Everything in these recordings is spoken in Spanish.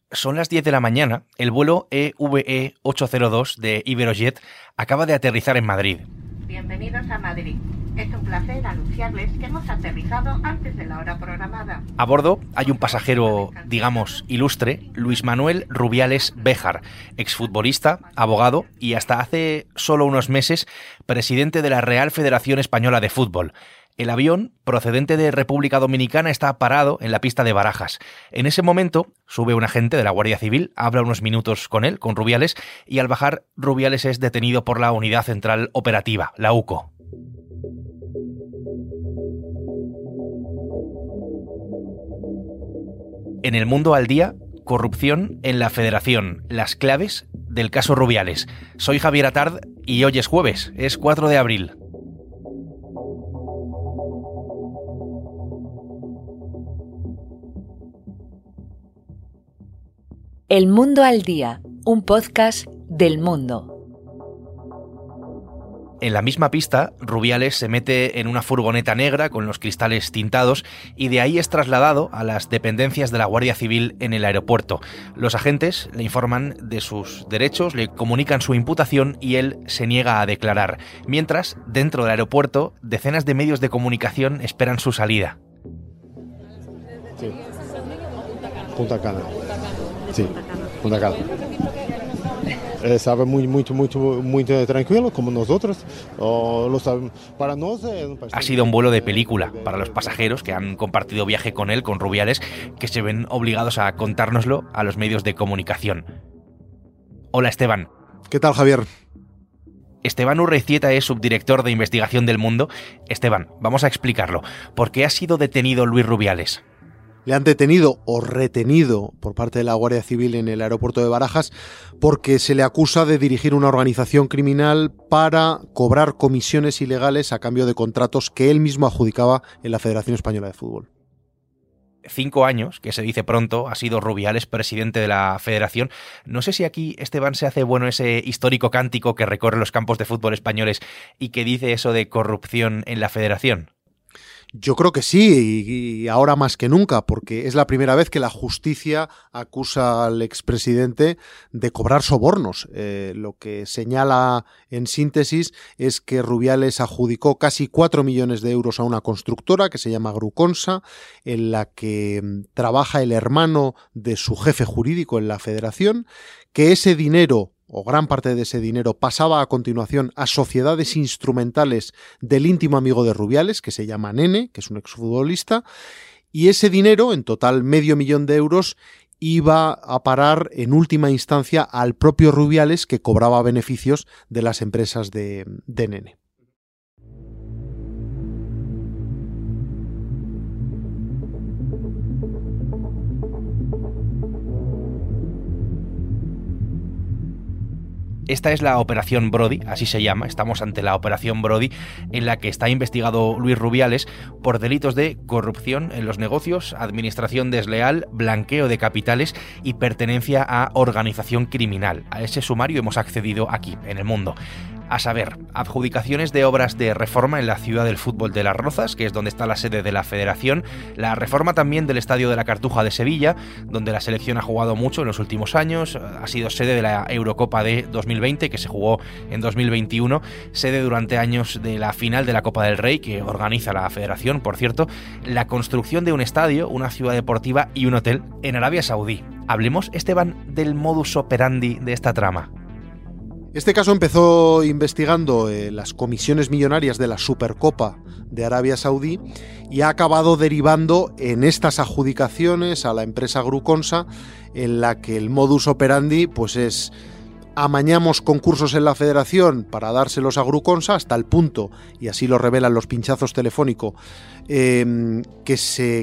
Son las 10 de la mañana. El vuelo EVE 802 de Iberojet acaba de aterrizar en Madrid. Bienvenidos a Madrid. Es un placer anunciarles que hemos aterrizado antes de la hora programada. A bordo hay un pasajero, digamos, ilustre, Luis Manuel Rubiales Béjar, exfutbolista, abogado y hasta hace solo unos meses presidente de la Real Federación Española de Fútbol. El avión, procedente de República Dominicana, está parado en la pista de Barajas. En ese momento sube un agente de la Guardia Civil, habla unos minutos con él, con Rubiales, y al bajar Rubiales es detenido por la Unidad Central Operativa, la UCO. En El Mundo al Día, corrupción en la Federación, las claves del caso Rubiales. Soy Javier Atard y hoy es jueves, es 4 de abril. El Mundo al Día, un podcast del Mundo. En la misma pista, Rubiales se mete en una furgoneta negra con los cristales tintados y de ahí es trasladado a las dependencias de la Guardia Civil en el aeropuerto. Los agentes le informan de sus derechos, le comunican su imputación y él se niega a declarar. Mientras, dentro del aeropuerto, decenas de medios de comunicación esperan su salida. Sí. Punta Cana. Sí, Punta Cana. Estaba muy tranquilo, como nosotros. Para nosotros, ha sido un vuelo de película para los pasajeros que han compartido viaje con él, con Rubiales, que se ven obligados a contárnoslo a los medios de comunicación. Hola, Esteban. ¿Qué tal, Javier? Esteban Urreizieta es subdirector de investigación del Mundo. Esteban, vamos a explicarlo. ¿Por qué ha sido detenido Luis Rubiales? Le han detenido o retenido por parte de la Guardia Civil en el aeropuerto de Barajas porque se le acusa de dirigir una organización criminal para cobrar comisiones ilegales a cambio de contratos que él mismo adjudicaba en la Federación Española de Fútbol. 5 años, que se dice pronto, ha sido Rubiales presidente de la Federación. No sé si aquí, Esteban, se hace bueno ese histórico cántico que recorre los campos de fútbol españoles y que dice eso de corrupción en la Federación. Yo creo que sí, y ahora más que nunca, porque es la primera vez que la justicia acusa al expresidente de cobrar sobornos. Lo que señala en síntesis es que Rubiales adjudicó casi 4 millones de euros a una constructora que se llama Gruconsa, en la que trabaja el hermano de su jefe jurídico en la federación, que ese dinero o gran parte de ese dinero pasaba a continuación a sociedades instrumentales del íntimo amigo de Rubiales, que se llama Nene, que es un exfutbolista, y ese dinero, en total $500,000 de euros, iba a parar en última instancia al propio Rubiales, que cobraba beneficios de las empresas de Nene. Esta es la Operación Brody, así se llama, estamos ante la Operación Brody, en la que está investigado Luis Rubiales por delitos de corrupción en los negocios, administración desleal, blanqueo de capitales y pertenencia a organización criminal. A ese sumario hemos accedido aquí, en El Mundo. A saber, adjudicaciones de obras de reforma en la ciudad del fútbol de Las Rozas, que es donde está la sede de la Federación, la reforma también del Estadio de la Cartuja de Sevilla, donde la selección ha jugado mucho en los últimos años, ha sido sede de la Eurocopa de 2020, que se jugó en 2021, sede durante años de la final de la Copa del Rey, que organiza la Federación, por cierto, la construcción de un estadio, una ciudad deportiva y un hotel en Arabia Saudí. Hablemos, Esteban, del modus operandi de esta trama. Este caso empezó investigando las comisiones millonarias de la Supercopa de Arabia Saudí y ha acabado derivando en estas adjudicaciones a la empresa Gruconsa, en la que el modus operandi pues es: amañamos concursos en la federación para dárselos a Gruconsa, hasta el punto, y así lo revelan los pinchazos telefónicos, que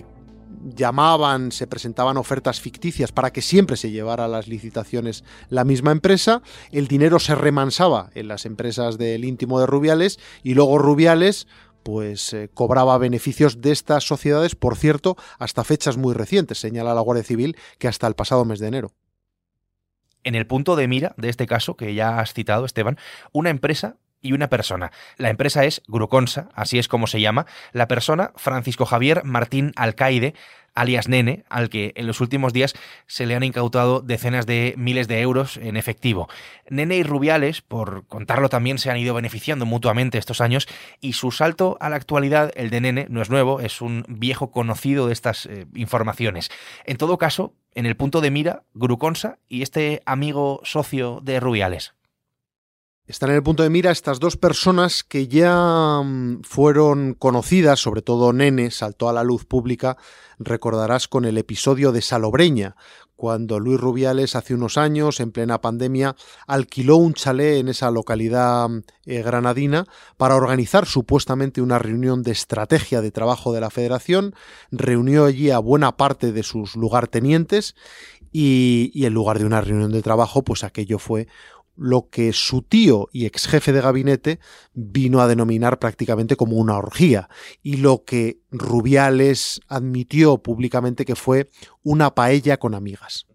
se presentaban ofertas ficticias para que siempre se llevara a las licitaciones la misma empresa, el dinero se remansaba en las empresas del íntimo de Rubiales y luego Rubiales pues cobraba beneficios de estas sociedades, por cierto, hasta fechas muy recientes, señala la Guardia Civil, que hasta el pasado mes de enero. En el punto de mira de este caso que ya has citado, Esteban, una empresa y una persona. La empresa es Gruconsa, así es como se llama. La persona, Francisco Javier Martín Alcaide, alias Nene, al que en los últimos días se le han incautado decenas de miles de euros en efectivo. Nene y Rubiales, por contarlo también, se han ido beneficiando mutuamente estos años, y su salto a la actualidad, el de Nene, no es nuevo, es un viejo conocido de estas informaciones. En todo caso, en el punto de mira, Gruconsa y este amigo socio de Rubiales. Están en el punto de mira estas dos personas que ya fueron conocidas, sobre todo Nene, saltó a la luz pública, recordarás, con el episodio de Salobreña, cuando Luis Rubiales hace unos años, en plena pandemia, alquiló un chalet en esa localidad granadina para organizar supuestamente una reunión de estrategia de trabajo de la Federación, reunió allí a buena parte de sus lugartenientes y en lugar de una reunión de trabajo, pues aquello fue lo que su tío y ex jefe de gabinete vino a denominar prácticamente como una orgía, y lo que Rubiales admitió públicamente que fue una paella con amigas.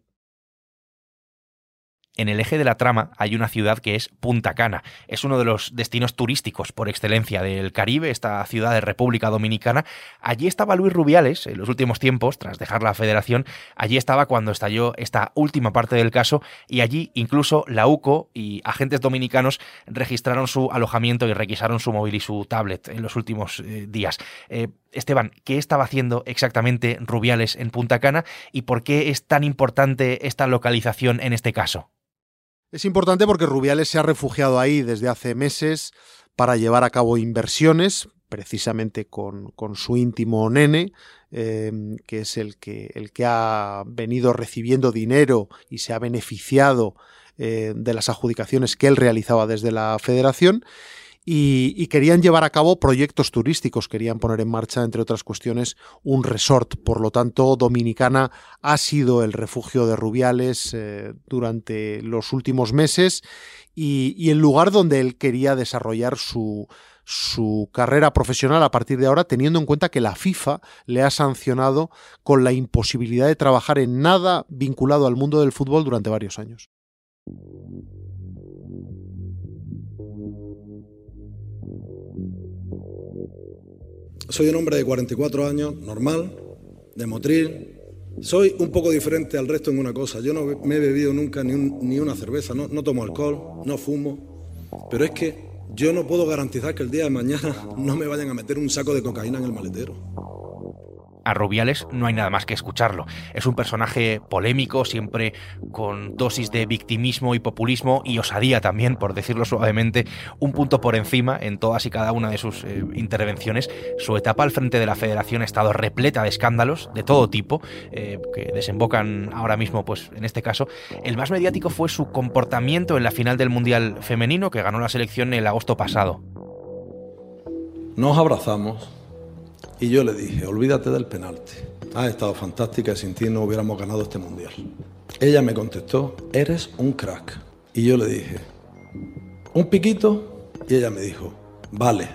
En el eje de la trama hay una ciudad que es Punta Cana. Es uno de los destinos turísticos por excelencia del Caribe, esta ciudad de República Dominicana. Allí estaba Luis Rubiales en los últimos tiempos, tras dejar la Federación. Allí estaba cuando estalló esta última parte del caso, y allí incluso la UCO y agentes dominicanos registraron su alojamiento y requisaron su móvil y su tablet en los últimos días. Esteban, ¿qué estaba haciendo exactamente Rubiales en Punta Cana y por qué es tan importante esta localización en este caso? Es importante porque Rubiales se ha refugiado ahí desde hace meses para llevar a cabo inversiones, precisamente con su íntimo Nene, que es el que ha venido recibiendo dinero y se ha beneficiado de las adjudicaciones que él realizaba desde la Federación. Y querían llevar a cabo proyectos turísticos, querían poner en marcha, entre otras cuestiones, un resort. Por lo tanto, Dominicana ha sido el refugio de Rubiales durante los últimos meses y el lugar donde él quería desarrollar su carrera profesional a partir de ahora, teniendo en cuenta que la FIFA le ha sancionado con la imposibilidad de trabajar en nada vinculado al mundo del fútbol durante varios años. Soy un hombre de 44 años, normal, de Motril. Soy un poco diferente al resto en una cosa. Yo no me he bebido nunca ni una cerveza, no tomo alcohol, no fumo. Pero es que yo no puedo garantizar que el día de mañana no me vayan a meter un saco de cocaína en el maletero. A Rubiales no hay nada más que escucharlo. Es un personaje polémico, siempre con dosis de victimismo y populismo y osadía también, por decirlo suavemente, un punto por encima en todas y cada una de sus intervenciones. Su etapa al frente de la Federación ha estado repleta de escándalos de todo tipo, que desembocan ahora mismo, pues en este caso. El más mediático fue su comportamiento en la final del Mundial Femenino, que ganó la selección el agosto pasado. Nos abrazamos. Y yo le dije, olvídate del penalti. Has estado fantástica y sin ti no hubiéramos ganado este mundial. Ella me contestó, eres un crack. Y yo le dije, ¿un piquito? Y ella me dijo, vale.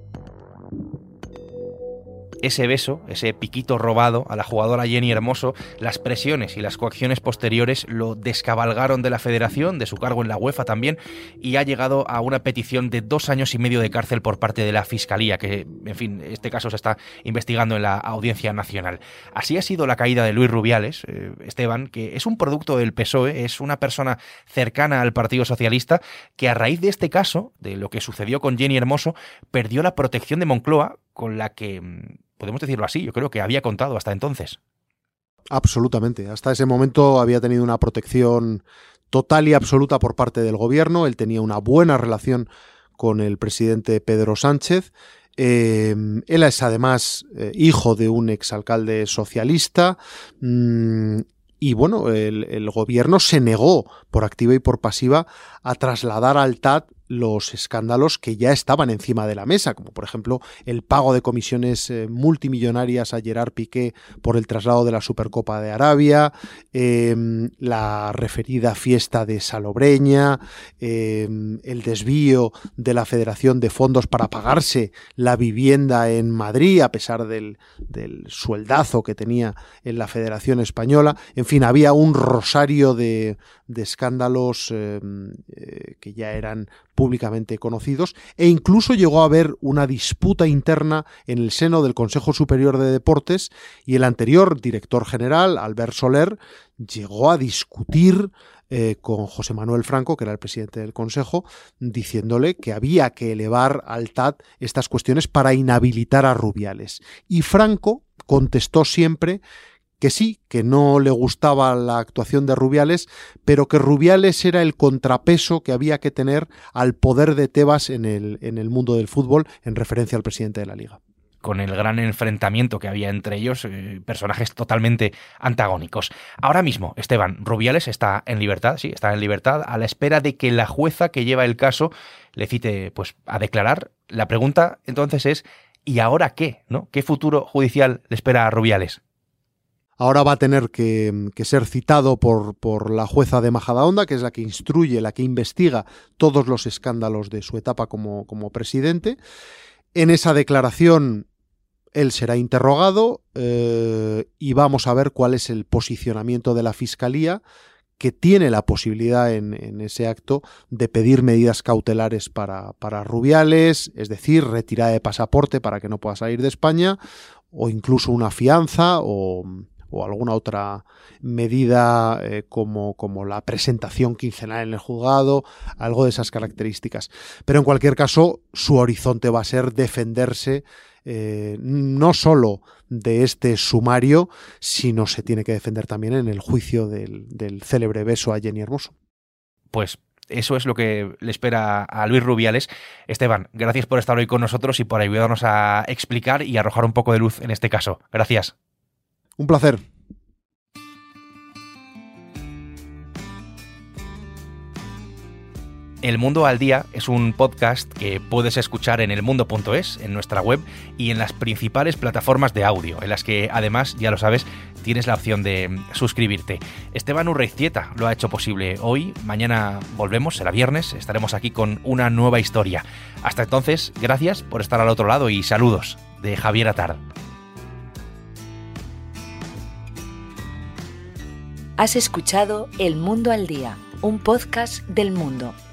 Ese beso, ese piquito robado a la jugadora Jenny Hermoso, las presiones y las coacciones posteriores lo descabalgaron de la Federación, de su cargo en la UEFA también, y ha llegado a una petición de 2 años y medio de cárcel por parte de la Fiscalía, que, en fin, este caso se está investigando en la Audiencia Nacional. Así ha sido la caída de Luis Rubiales, Esteban, que es un producto del PSOE, es una persona cercana al Partido Socialista, que a raíz de este caso, de lo que sucedió con Jenny Hermoso, perdió la protección de Moncloa, con la que, podemos decirlo así, yo creo que había contado hasta entonces. Absolutamente. Hasta ese momento había tenido una protección total y absoluta por parte del gobierno. Él tenía una buena relación con el presidente Pedro Sánchez. Él es además hijo de un exalcalde socialista. Y bueno, el gobierno se negó por activa y por pasiva a trasladar al TAT los escándalos que ya estaban encima de la mesa, como por ejemplo el pago de comisiones multimillonarias a Gerard Piqué por el traslado de la Supercopa de Arabia, la referida fiesta de Salobreña, el desvío de la Federación de fondos para pagarse la vivienda en Madrid, a pesar del sueldazo que tenía en la Federación Española. En fin, había un rosario de escándalos que ya eran públicamente conocidos, e incluso llegó a haber una disputa interna en el seno del Consejo Superior de Deportes, y el anterior director general, Albert Soler, llegó a discutir con José Manuel Franco, que era el presidente del Consejo, diciéndole que había que elevar al TAT estas cuestiones para inhabilitar a Rubiales. Y Franco contestó siempre que sí, que no le gustaba la actuación de Rubiales, pero que Rubiales era el contrapeso que había que tener al poder de Tebas en el mundo del fútbol, en referencia al presidente de la Liga. Con el gran enfrentamiento que había entre ellos, personajes totalmente antagónicos. Ahora mismo, Esteban, Rubiales está en libertad, sí, está en libertad, a la espera de que la jueza que lleva el caso le cite pues, a declarar. La pregunta entonces es, ¿y ahora qué? ¿No? ¿Qué futuro judicial le espera a Rubiales? Ahora va a tener que ser citado por la jueza de Majadahonda, que es la que instruye, la que investiga todos los escándalos de su etapa como presidente. En esa declaración él será interrogado y vamos a ver cuál es el posicionamiento de la Fiscalía, que tiene la posibilidad en ese acto de pedir medidas cautelares para Rubiales, es decir, retirada de pasaporte para que no pueda salir de España, o incluso una fianza o alguna otra medida como la presentación quincenal en el juzgado, algo de esas características. Pero en cualquier caso, su horizonte va a ser defenderse no solo de este sumario, sino se tiene que defender también en el juicio del célebre beso a Jenny Hermoso. Pues eso es lo que le espera a Luis Rubiales. Esteban, gracias por estar hoy con nosotros y por ayudarnos a explicar y arrojar un poco de luz en este caso. Gracias. Un placer. El Mundo al Día es un podcast que puedes escuchar en elmundo.es, en nuestra web y en las principales plataformas de audio, en las que además, ya lo sabes, tienes la opción de suscribirte. Esteban Urreiztieta lo ha hecho posible hoy. Mañana volvemos, será viernes, estaremos aquí con una nueva historia. Hasta entonces, gracias por estar al otro lado y saludos de Javier Atard. Has escuchado El Mundo al Día, un podcast del Mundo.